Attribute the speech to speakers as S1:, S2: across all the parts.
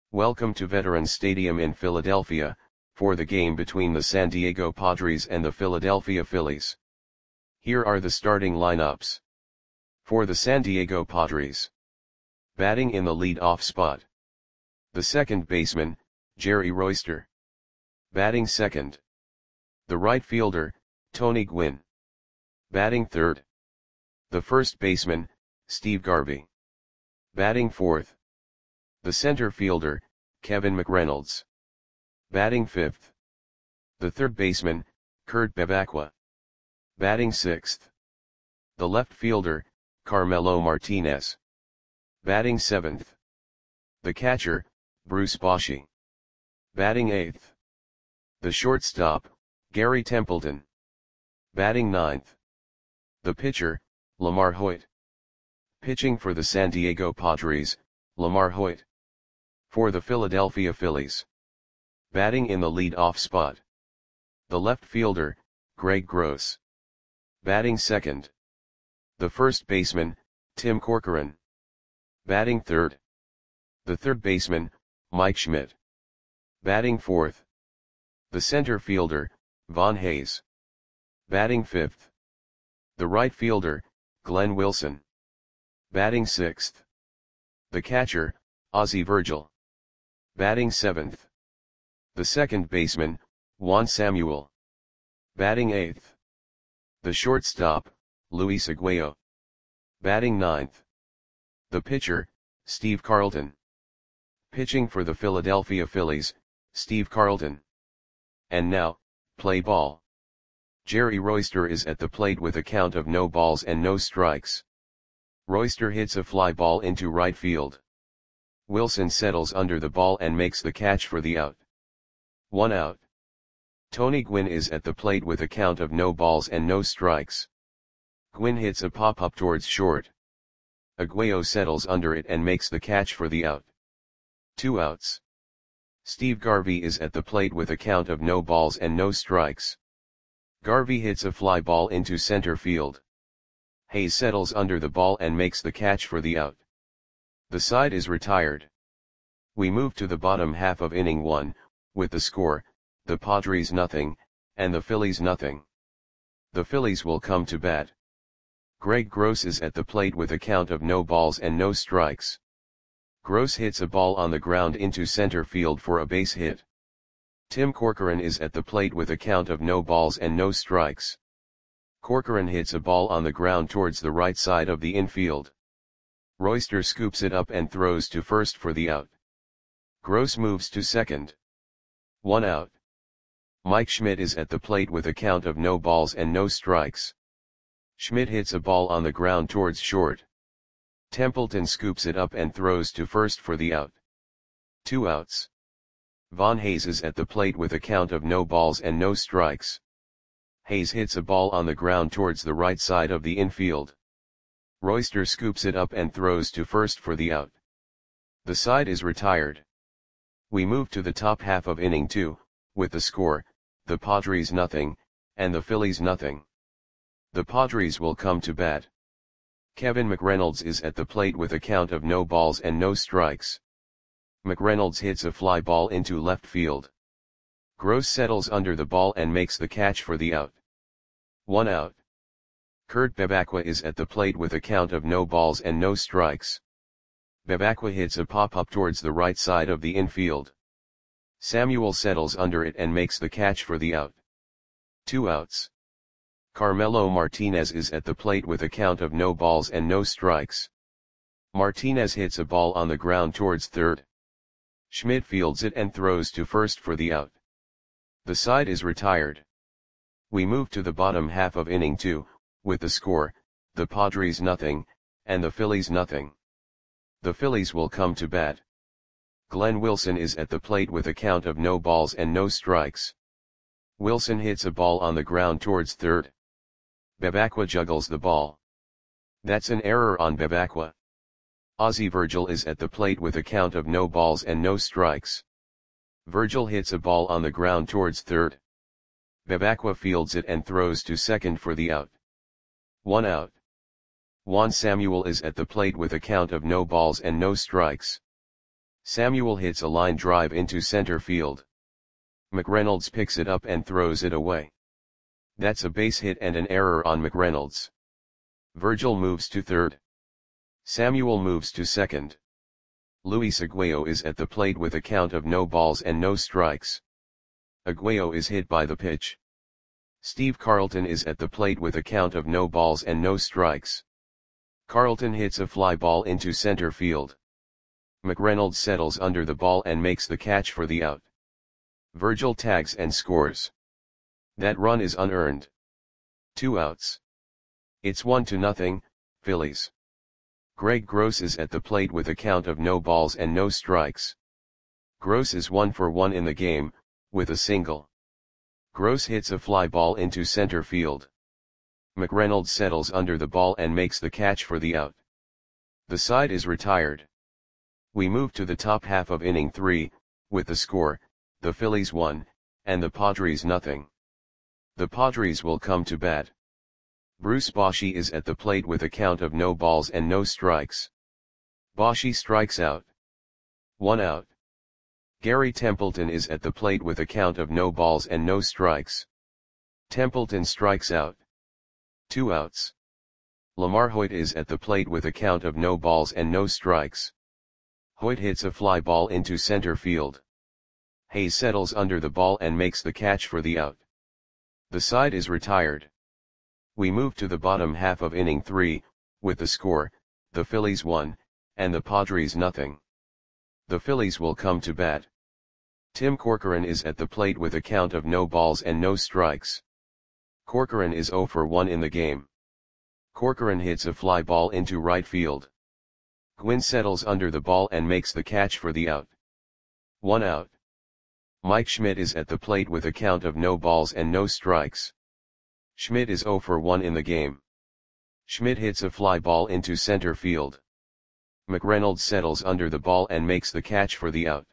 S1: Welcome to Veterans Stadium in Philadelphia, for the game between the San Diego Padres and the Philadelphia Phillies. Here are the starting lineups. For the San Diego Padres. Batting in the lead-off spot. The second baseman, Jerry Royster. Batting second. The right fielder, Tony Gwynn. Batting third. The first baseman, Steve Garvey. Batting fourth. The center fielder, Kevin McReynolds. Batting fifth. The third baseman, Kurt Bevacqua. Batting sixth. The left fielder, Carmelo Martinez. Batting seventh. The catcher, Bruce Bochy. Batting eighth. The shortstop, Gary Templeton. Batting ninth. The pitcher, Lamar Hoyt. Pitching for the San Diego Padres, Lamar Hoyt. For the Philadelphia Phillies. Batting in the lead-off spot. The left fielder, Greg Gross. Batting second. The first baseman, Tim Corcoran. Batting third. The third baseman, Mike Schmidt. Batting fourth. The center fielder, Von Hayes. Batting fifth. The right fielder, Glenn Wilson. Batting sixth. The catcher, Ozzie Virgil. Batting seventh. The second baseman, Juan Samuel. Batting eighth. The shortstop, Luis Aguayo. Batting ninth. The pitcher, Steve Carlton. Pitching for the Philadelphia Phillies, Steve Carlton. And now, play ball. Jerry Royster is at the plate with a count of no balls and no strikes. Royster hits a fly ball into right field. Wilson settles under the ball and makes the catch for the out. 1 out. Tony Gwynn is at the plate with a count of no balls and no strikes. Gwynn hits a pop-up towards short. Aguayo settles under it and makes the catch for the out. 2 outs. Steve Garvey is at the plate with a count of no balls and no strikes. Garvey hits a fly ball into center field. Hayes settles under the ball and makes the catch for the out. The side is retired. We move to the bottom half of inning 1, with the score, the Padres nothing, and the Phillies nothing. The Phillies will come to bat. Greg Gross is at the plate with a count of no balls and no strikes. Gross hits a ball on the ground into center field for a base hit. Tim Corcoran is at the plate with a count of no balls and no strikes. Corcoran hits a ball on the ground towards the right side of the infield. Royster scoops it up and throws to first for the out. Gross moves to second. 1 out. Mike Schmidt is at the plate with a count of no balls and no strikes. Schmidt hits a ball on the ground towards short. Templeton scoops it up and throws to first for the out. 2 outs. Von Hayes is at the plate with a count of no balls and no strikes. Hayes hits a ball on the ground towards the right side of the infield. Royster scoops it up and throws to first for the out. The side is retired. We move to the top half of inning 2, with the score, the Padres nothing, and the Phillies nothing. The Padres will come to bat. Kevin McReynolds is at the plate with a count of no balls and no strikes. McReynolds hits a fly ball into left field. Gross settles under the ball and makes the catch for the out. 1 out. Kurt Bevacqua is at the plate with a count of no balls and no strikes. Bevacqua hits a pop-up towards the right side of the infield. Samuel settles under it and makes the catch for the out. 2 outs. Carmelo Martinez is at the plate with a count of no balls and no strikes. Martinez hits a ball on the ground towards third. Schmidt fields it and throws to first for the out. The side is retired. We move to the bottom half of inning 2, with the score, the Padres nothing, and the Phillies nothing. The Phillies will come to bat. Glenn Wilson is at the plate with a count of no balls and no strikes. Wilson hits a ball on the ground towards third. Bevacqua juggles the ball. That's an error on Bevacqua. Ozzie Virgil is at the plate with a count of no balls and no strikes. Virgil hits a ball on the ground towards third. Bevacqua fields it and throws to second for the out. 1 out. Juan Samuel is at the plate with a count of no balls and no strikes. Samuel hits a line drive into center field. McReynolds picks it up and throws it away. That's a base hit and an error on McReynolds. Virgil moves to third. Samuel moves to second. Luis Aguayo is at the plate with a count of no balls and no strikes. Aguayo is hit by the pitch. Steve Carlton is at the plate with a count of no balls and no strikes. Carlton hits a fly ball into center field. McReynolds settles under the ball and makes the catch for the out. Virgil tags and scores. That run is unearned. 2 outs. It's 1-0, Phillies. Greg Gross is at the plate with a count of no balls and no strikes. Gross is 1 for 1 in the game, with a single. Gross hits a fly ball into center field. McReynolds settles under the ball and makes the catch for the out. The side is retired. We move to the top half of inning 3, with the score, the Phillies 1, and the Padres nothing. The Padres will come to bat. Bruce Bochy is at the plate with a count of no balls and no strikes. Bochy strikes out. 1 out. Gary Templeton is at the plate with a count of no balls and no strikes. Templeton strikes out. 2 outs. Lamar Hoyt is at the plate with a count of no balls and no strikes. Hoyt hits a fly ball into center field. Hayes settles under the ball and makes the catch for the out. The side is retired. We move to the bottom half of inning 3, with the score, the Phillies 1, and the Padres nothing. The Phillies will come to bat. Tim Corcoran is at the plate with a count of no balls and no strikes. Corcoran is 0 for 1 in the game. Corcoran hits a fly ball into right field. Gwynn settles under the ball and makes the catch for the out. 1 out. Mike Schmidt is at the plate with a count of no balls and no strikes. Schmidt is 0 for 1 in the game. Schmidt hits a fly ball into center field. McReynolds settles under the ball and makes the catch for the out.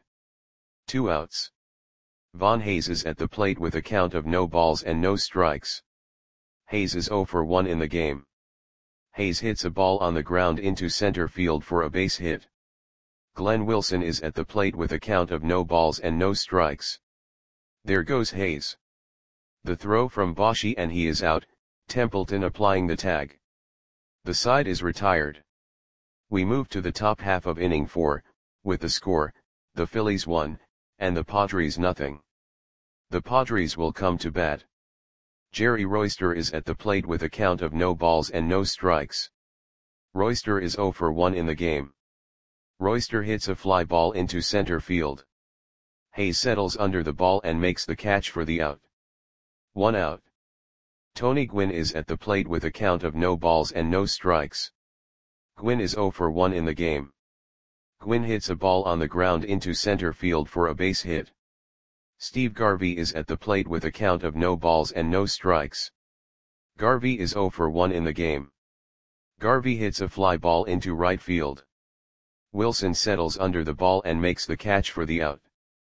S1: 2 outs. Von Hayes is at the plate with a count of no balls and no strikes. Hayes is 0 for 1 in the game. Hayes hits a ball on the ground into center field for a base hit. Glenn Wilson is at the plate with a count of no balls and no strikes. There goes Hayes. The throw from Bochy and he is out, Templeton applying the tag. The side is retired. We move to the top half of inning 4, with the score, the Phillies 1, and the Padres nothing. The Padres will come to bat. Jerry Royster is at the plate with a count of no balls and no strikes. Royster is 0 for 1 in the game. Royster hits a fly ball into center field. Hayes settles under the ball and makes the catch for the out. 1 out. Tony Gwynn is at the plate with a count of no balls and no strikes. Gwynn is 0 for 1 in the game. Gwynn hits a ball on the ground into center field for a base hit. Steve Garvey is at the plate with a count of no balls and no strikes. Garvey is 0 for 1 in the game. Garvey hits a fly ball into right field. Wilson settles under the ball and makes the catch for the out.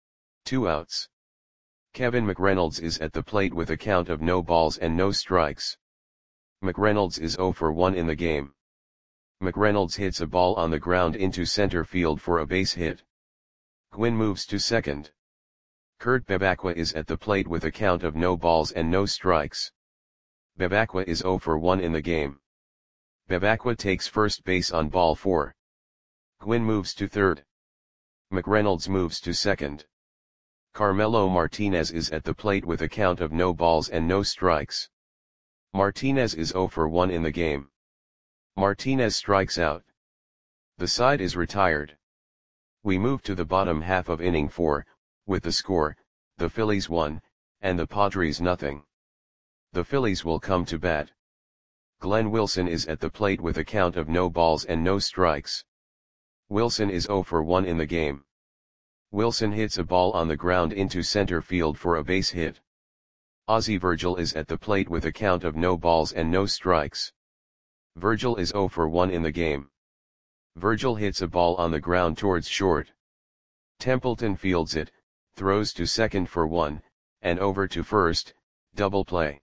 S1: 2 outs. Kevin McReynolds is at the plate with a count of no balls and no strikes. McReynolds is 0 for 1 in the game. McReynolds hits a ball on the ground into center field for a base hit. Gwynn moves to second. Kurt Bevacqua is at the plate with a count of no balls and no strikes. Bevacqua is 0 for 1 in the game. Bevacqua takes first base on ball 4. Gwynn moves to third. McReynolds moves to second. Carmelo Martinez is at the plate with a count of no balls and no strikes. Martinez is 0 for 1 in the game. Martinez strikes out. The side is retired. We move to the bottom half of inning 4, with the score, the Phillies 1, and the Padres nothing. The Phillies will come to bat. Glenn Wilson is at the plate with a count of no balls and no strikes. Wilson is 0 for 1 in the game. Wilson hits a ball on the ground into center field for a base hit. Ozzie Virgil is at the plate with a count of no balls and no strikes. Virgil is 0 for 1 in the game. Virgil hits a ball on the ground towards short. Templeton fields it, throws to second for 1, and over to first, double play.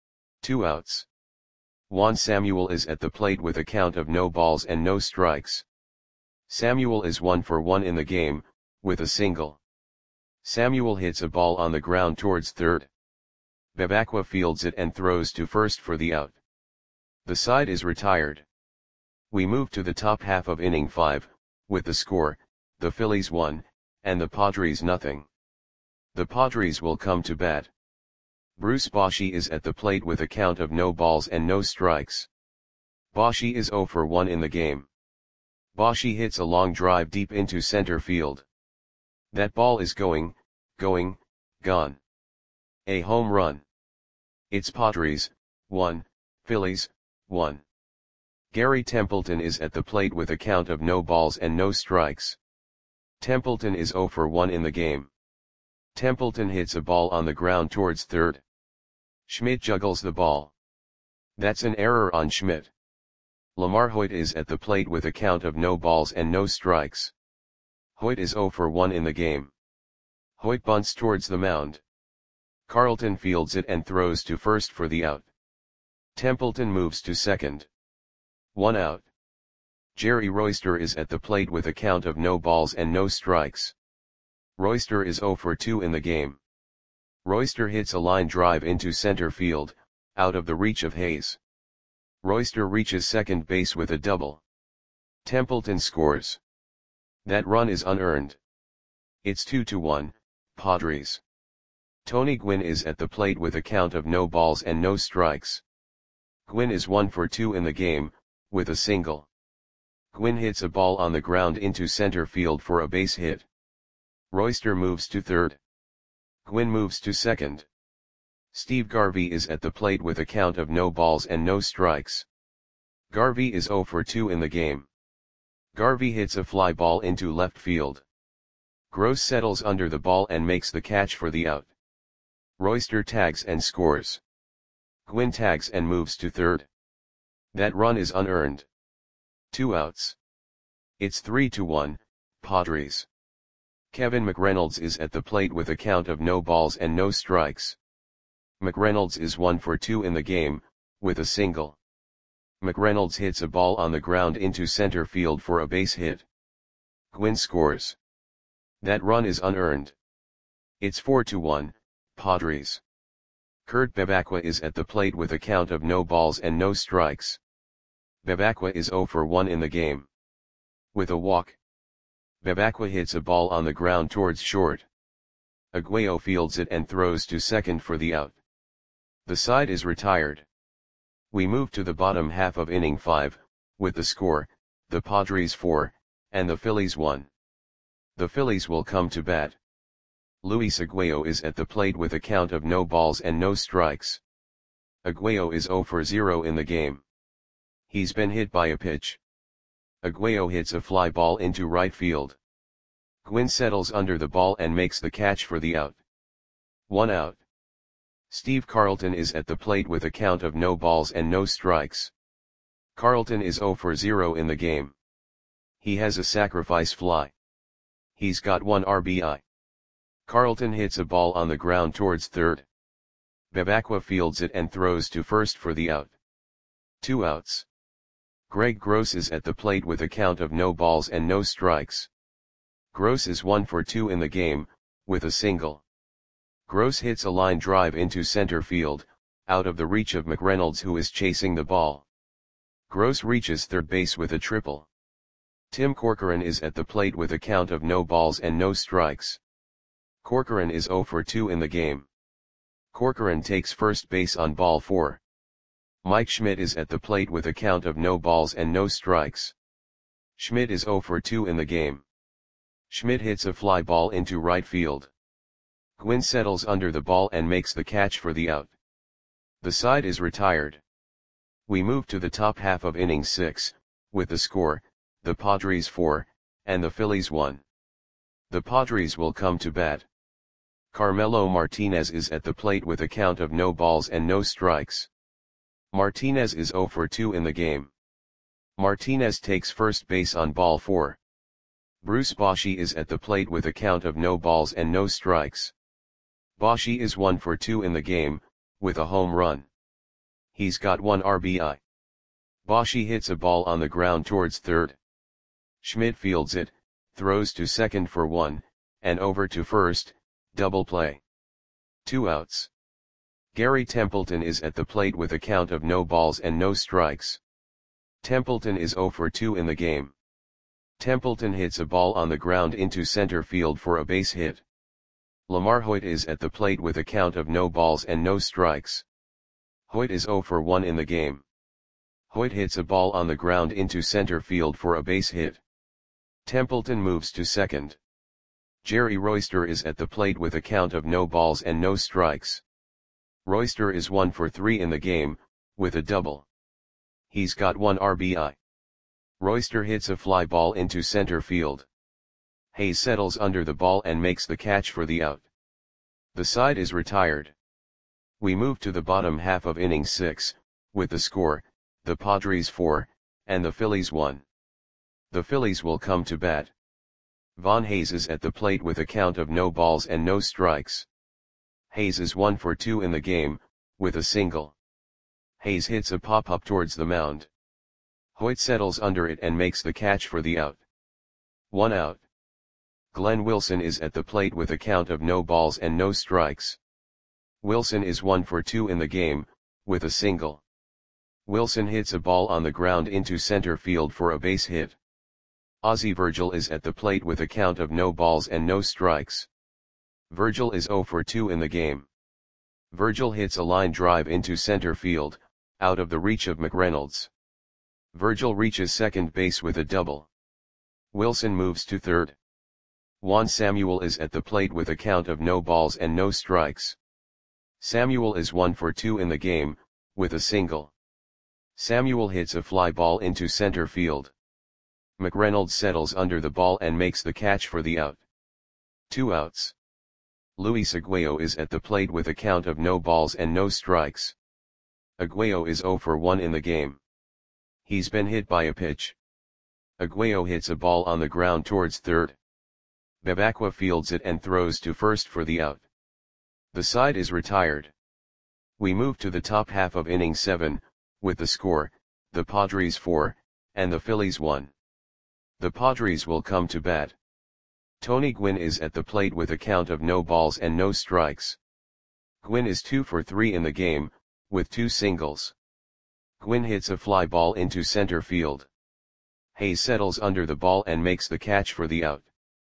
S1: 2 outs. Juan Samuel is at the plate with a count of no balls and no strikes. Samuel is 1 for 1 in the game, with a single. Samuel hits a ball on the ground towards third. Bebekwa fields it and throws to first for the out. The side is retired. We move to the top half of inning 5, with the score, the Phillies 1, and the Padres nothing. The Padres will come to bat. Bruce Bochy is at the plate with a count of no balls and no strikes. Bochy is 0 for 1 in the game. Bochy hits a long drive deep into center field. That ball is going, gone. A home run. It's Padres, 1, Phillies, 1. Gary Templeton is at the plate with a count of no balls and no strikes. Templeton is 0 for 1 in the game. Templeton hits a ball on the ground towards third. Schmidt juggles the ball. That's an error on Schmidt. Lamar Hoyt is at the plate with a count of no balls and no strikes. Hoyt is 0 for 1 in the game. Hoyt bunts towards the mound. Carlton fields it and throws to first for the out. Templeton moves to second. 1 out. Jerry Royster is at the plate with a count of no balls and no strikes. Royster is 0 for 2 in the game. Royster hits a line drive into center field, out of the reach of Hayes. Royster reaches second base with a double. Templeton scores. That run is unearned. It's 2-1, Padres. Tony Gwynn is at the plate with a count of no balls and no strikes. Gwynn is 1 for 2 in the game, with a single. Gwynn hits a ball on the ground into center field for a base hit. Royster moves to third. Gwynn moves to second. Steve Garvey is at the plate with a count of no balls and no strikes. Garvey is 0 for 2 in the game. Garvey hits a fly ball into left field. Gross settles under the ball and makes the catch for the out. Royster tags and scores. Gwynn tags and moves to third. That run is unearned. 2 outs. It's 3-1, Padres. Kevin McReynolds is at the plate with a count of no balls and no strikes. McReynolds is 1 for 2 in the game, with a single. McReynolds hits a ball on the ground into center field for a base hit. Gwynn scores. That run is unearned. It's 4-1, Padres. Kurt Bebekwa is at the plate with a count of no balls and no strikes. Bebekwa is 0 for 1 in the game. With a walk. Bebekwa hits a ball on the ground towards short. Aguayo fields it and throws to second for the out. The side is retired. We move to the bottom half of inning 5, with the score, the Padres 4, and the Phillies 1. The Phillies will come to bat. Luis Aguayo is at the plate with a count of no balls and no strikes. Aguayo is 0 for 0 in the game. He's been hit by a pitch. Aguayo hits a fly ball into right field. Gwynn settles under the ball and makes the catch for the out. 1 out. Steve Carlton is at the plate with a count of no balls and no strikes. Carlton is 0 for 0 in the game. He has a sacrifice fly. He's got 1 RBI. Carlton hits a ball on the ground towards third. Bebekwa fields it and throws to first for the out. 2 outs. Greg Gross is at the plate with a count of no balls and no strikes. Gross is 1 for 2 in the game, with a single. Gross hits a line drive into center field, out of the reach of McReynolds who is chasing the ball. Gross reaches third base with a triple. Tim Corcoran is at the plate with a count of no balls and no strikes. Corcoran is 0 for 2 in the game. Corcoran takes first base on ball 4. Mike Schmidt is at the plate with a count of no balls and no strikes. Schmidt is 0 for 2 in the game. Schmidt hits a fly ball into right field. Gwynn settles under the ball and makes the catch for the out. The side is retired. We move to the top half of inning 6, with the score, the Padres 4, and the Phillies 1. The Padres will come to bat. Carmelo Martinez is at the plate with a count of no balls and no strikes. Martinez is 0 for 2 in the game. Martinez takes first base on ball 4. Bruce Bochy is at the plate with a count of no balls and no strikes. Bochy is 1 for 2 in the game, with a home run. He's got 1 RBI. Bochy hits a ball on the ground towards third. Schmidt fields it, throws to second for 1, and over to first, double play. 2 outs. Gary Templeton is at the plate with a count of no balls and no strikes. Templeton is 0 for 2 in the game. Templeton hits a ball on the ground into center field for a base hit. Lamar Hoyt is at the plate with a count of no balls and no strikes. Hoyt is 0 for 1 in the game. Hoyt hits a ball on the ground into center field for a base hit. Templeton moves to second. Jerry Royster is at the plate with a count of no balls and no strikes. Royster is 1 for 3 in the game, with a double. He's got 1 RBI. Royster hits a fly ball into center field. Hayes settles under the ball and makes the catch for the out. The side is retired. We move to the bottom half of inning 6, with the score, the Padres 4, and the Phillies 1. The Phillies will come to bat. Von Hayes is at the plate with a count of no balls and no strikes. Hayes is 1 for 2 in the game, with a single. Hayes hits a pop-up towards the mound. Hoyt settles under it and makes the catch for the out. 1 out. Glenn Wilson is at the plate with a count of no balls and no strikes. Wilson is 1 for 2 in the game, with a single. Wilson hits a ball on the ground into center field for a base hit. Ozzie Virgil is at the plate with a count of no balls and no strikes. Virgil is 0 for 2 in the game. Virgil hits a line drive into center field, out of the reach of McReynolds. Virgil reaches second base with a double. Wilson moves to third. Juan Samuel is at the plate with a count of no balls and no strikes. Samuel is 1 for 2 in the game, with a single. Samuel hits a fly ball into center field. McReynolds settles under the ball and makes the catch for the out. 2 outs. Luis Aguayo is at the plate with a count of no balls and no strikes. Aguayo is 0 for 1 in the game. He's been hit by a pitch. Aguayo hits a ball on the ground towards third. Bebacqua fields it and throws to first for the out. The side is retired. We move to the top half of inning 7, with the score, the Padres 4, and the Phillies 1. The Padres will come to bat. Tony Gwynn is at the plate with a count of no balls and no strikes. Gwynn is 2 for 3 in the game, with 2 singles. Gwynn hits a fly ball into center field. Hayes settles under the ball and makes the catch for the out.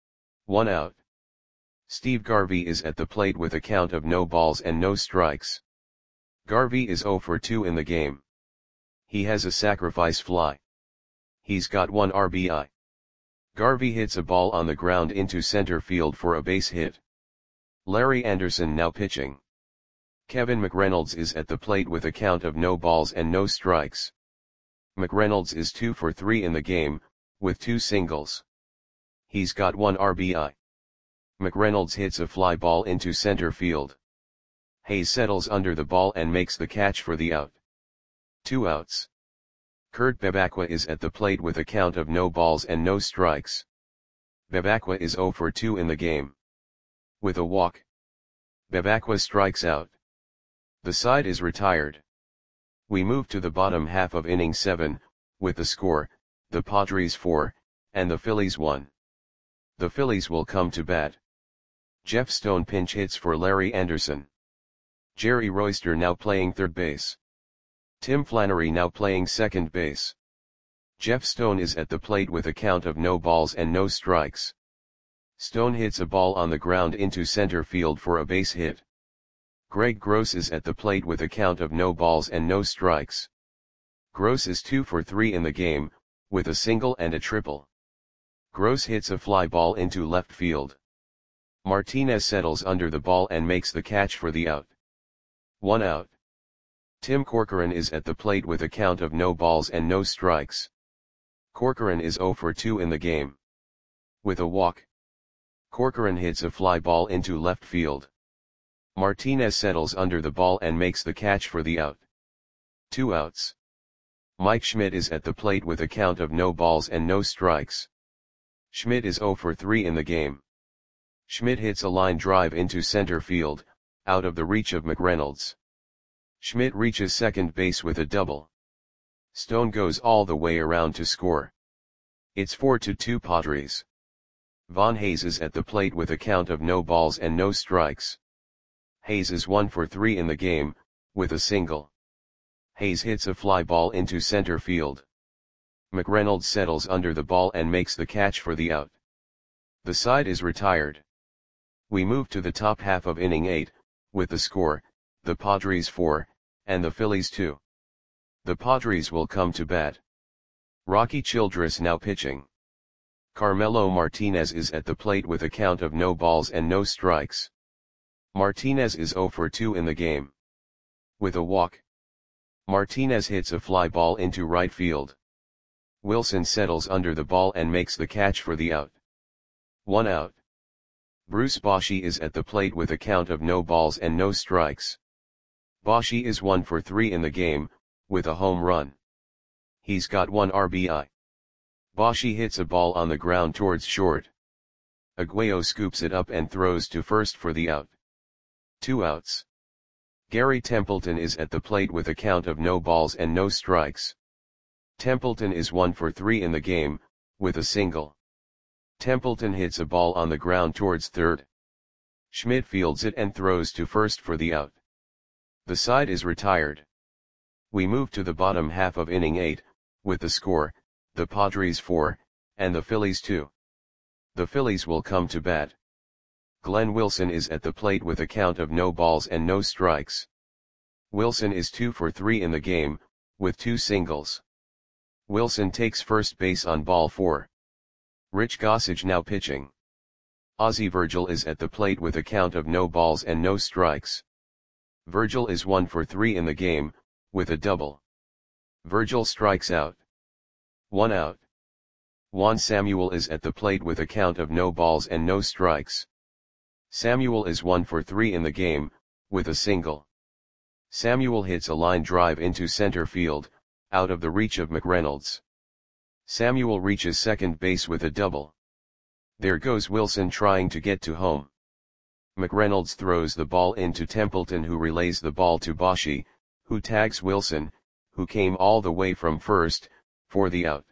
S1: 1 out. Steve Garvey is at the plate with a count of no balls and no strikes. Garvey is 0 for 2 in the game. He has a sacrifice fly. He's got 1 RBI. Garvey hits a ball on the ground into center field for a base hit. Larry Anderson now pitching. Kevin McReynolds is at the plate with a count of no balls and no strikes. McReynolds is 2 for 3 in the game, with 2 singles. He's got 1 RBI. McReynolds hits a fly ball into center field. Hayes settles under the ball and makes the catch for the out. 2 outs. Kurt Bebacqua is at the plate with a count of no balls and no strikes. Bebacqua is 0 for 2 in the game. With a walk. Bebacqua strikes out. The side is retired. We move to the bottom half of inning 7, with the score, the Padres 4, and the Phillies 1. The Phillies will come to bat. Jeff Stone pinch hits for Larry Anderson. Jerry Royster now playing third base. Tim Flannery now playing second base. Jeff Stone is at the plate with a count of no balls and no strikes. Stone hits a ball on the ground into center field for a base hit. Greg Gross is at the plate with a count of no balls and no strikes. Gross is 2 for 3 in the game, with a single and a triple. Gross hits a fly ball into left field. Martinez settles under the ball and makes the catch for the out. 1 out. Tim Corcoran is at the plate with a count of no balls and no strikes. Corcoran is 0 for 2 in the game. With a walk. Corcoran hits a fly ball into left field. Martinez settles under the ball and makes the catch for the out. 2 outs. Mike Schmidt is at the plate with a count of no balls and no strikes. Schmidt is 0 for 3 in the game. Schmidt hits a line drive into center field, out of the reach of McReynolds. Schmidt reaches second base with a double. Stone goes all the way around to score. It's 4-2 Padres. Von Hayes is at the plate with a count of no balls and no strikes. Hayes is 1 for 3 in the game, with a single. Hayes hits a fly ball into center field. McReynolds settles under the ball and makes the catch for the out. The side is retired. We move to the top half of inning 8, with the score, the Padres 4, and the Phillies 2. The Padres will come to bat. Rocky Childress now pitching. Carmelo Martinez is at the plate with a count of no balls and no strikes. Martinez is 0 for 2 in the game. With a walk, Martinez hits a fly ball into right field. Wilson settles under the ball and makes the catch for the out. 1 out. Bruce Bochy is at the plate with a count of no balls and no strikes. Bochy is 1 for 3 in the game, with a home run. He's got 1 RBI. Bochy hits a ball on the ground towards short. Aguayo scoops it up and throws to first for the out. 2 outs. Gary Templeton is at the plate with a count of no balls and no strikes. Templeton is 1 for 3 in the game, with a single. Templeton hits a ball on the ground towards third. Schmidt fields it and throws to first for the out. The side is retired. We move to the bottom half of inning 8, with the score, the Padres 4, and the Phillies 2. The Phillies will come to bat. Glenn Wilson is at the plate with a count of no balls and no strikes. Wilson is 2 for 3 in the game, with 2 singles. Wilson takes first base on ball 4. Rich Gossage now pitching. Ozzie Virgil is at the plate with a count of no balls and no strikes. Virgil is 1 for 3 in the game, with a double. Virgil strikes out. 1 out. Juan Samuel is at the plate with a count of no balls and no strikes. Samuel is 1 for 3 in the game, with a single. Samuel hits a line drive into center field, out of the reach of McReynolds. Samuel reaches second base with a double. There goes Wilson trying to get to home. McReynolds throws the ball into Templeton, who relays the ball to Bochy, who tags Wilson, who came all the way from first, for the out.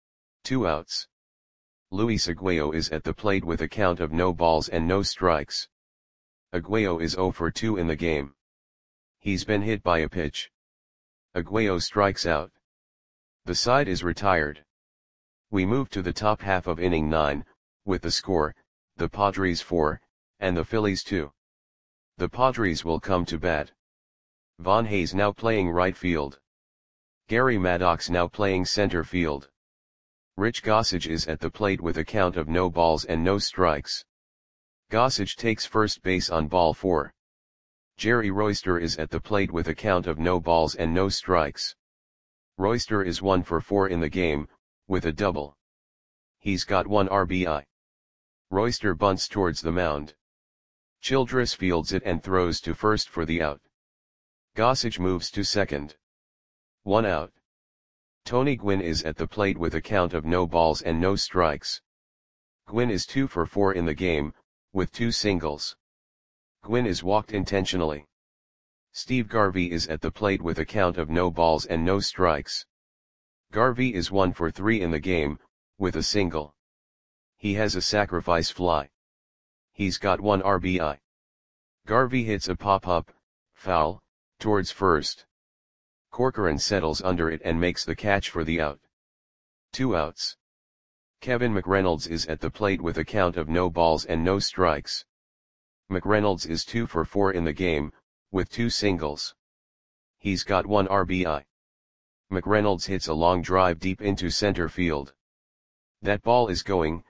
S1: 2 outs. Luis Aguayo is at the plate with a count of no balls and no strikes. Aguayo is 0 for 2 in the game. He's been hit by a pitch. Aguayo strikes out. The side is retired. We move to the top half of inning 9, with the score, the Padres 4, and the Phillies 2. The Padres will come to bat. Von Hayes now playing right field. Gary Maddox now playing center field. Rich Gossage is at the plate with a count of no balls and no strikes. Gossage takes first base on ball 4. Jerry Royster is at the plate with a count of no balls and no strikes. Royster is 1 for 4 in the game, with a double. He's got 1 RBI. Royster bunts towards the mound. Childress fields it and throws to first for the out. Gossage moves to second. 1 out. Tony Gwynn is at the plate with a count of no balls and no strikes. Gwynn is 2 for 4 in the game, with 2 singles. Gwynn is walked intentionally. Steve Garvey is at the plate with a count of no balls and no strikes. Garvey is 1 for 3 in the game, with a single. He has a sacrifice fly. He's got 1 RBI. Garvey hits a pop-up, foul, towards first. Corcoran settles under it and makes the catch for the out. 2 outs. Kevin McReynolds is at the plate with a count of no balls and no strikes. McReynolds is 2 for 4 in the game, with 2 singles. He's got 1 RBI. McReynolds hits a long drive deep into center field. That ball is gone.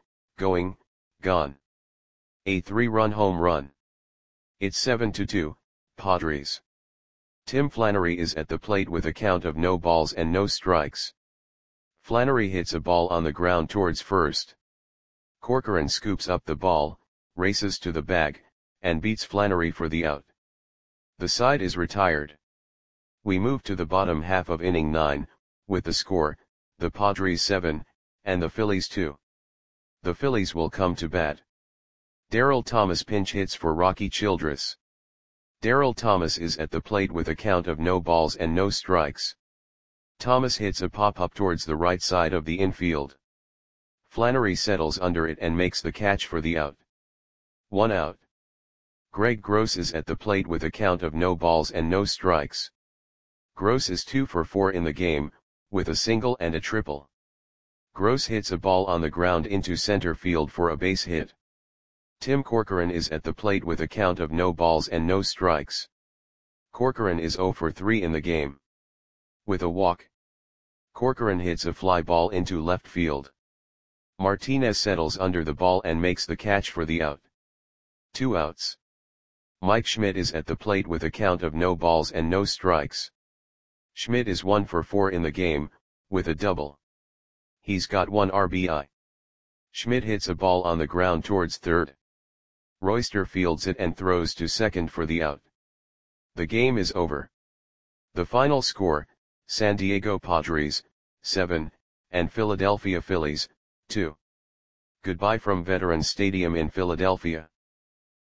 S1: A 3-run home run. It's 7-2, Padres. Tim Flannery is at the plate with a count of no balls and no strikes. Flannery hits a ball on the ground towards first. Corcoran scoops up the ball, races to the bag, and beats Flannery for the out. The side is retired. We move to the bottom half of inning 9, with the score, the Padres 7, and the Phillies 2. The Phillies will come to bat. Darryl Thomas pinch hits for Rocky Childress. Darryl Thomas is at the plate with a count of no balls and no strikes. Thomas hits a pop-up towards the right side of the infield. Flannery settles under it and makes the catch for the out. 1 out. Greg Gross is at the plate with a count of no balls and no strikes. Gross is 2 for 4 in the game, with a single and a triple. Gross hits a ball on the ground into center field for a base hit. Tim Corcoran is at the plate with a count of no balls and no strikes. Corcoran is 0 for 3 in the game. With a walk, Corcoran hits a fly ball into left field. Martinez settles under the ball and makes the catch for the out. 2 outs. Mike Schmidt is at the plate with a count of no balls and no strikes. Schmidt is 1 for 4 in the game, with a double. He's got 1 RBI. Schmidt hits a ball on the ground towards third. Royster fields it and throws to second for the out. The game is over. The final score, San Diego Padres, 7, and Philadelphia Phillies, 2. Goodbye from Veterans Stadium in Philadelphia.